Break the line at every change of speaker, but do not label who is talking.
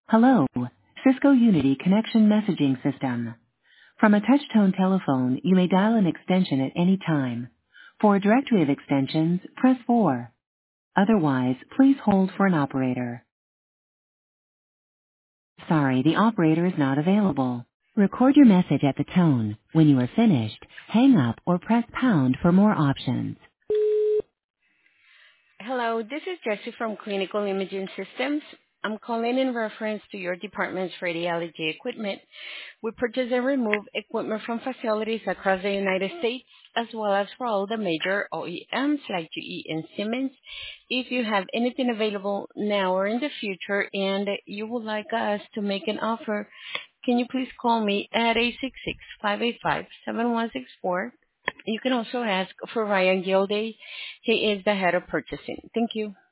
Hello, Cisco Unity Connection Messaging System. From a touch-tone telephone, you may dial an extension at any time. For a directory of extensions, press 4. Otherwise, please hold for an operator. Sorry, the operator is not available. Record your message at the tone. When you are finished, hang up or press pound for more options.
Hello, this is Jessie from Clinical Imaging Systems. I'm calling in reference to your department's radiology equipment. We purchase and remove equipment from facilities across the United States, as well as for all the major OEMs like GE and Siemens. If you have anything available now or in the future and you would like us to make an offer, can you please call me at 866-585-7164? You can also ask for Ryan Gilday. He is the head of purchasing. Thank you.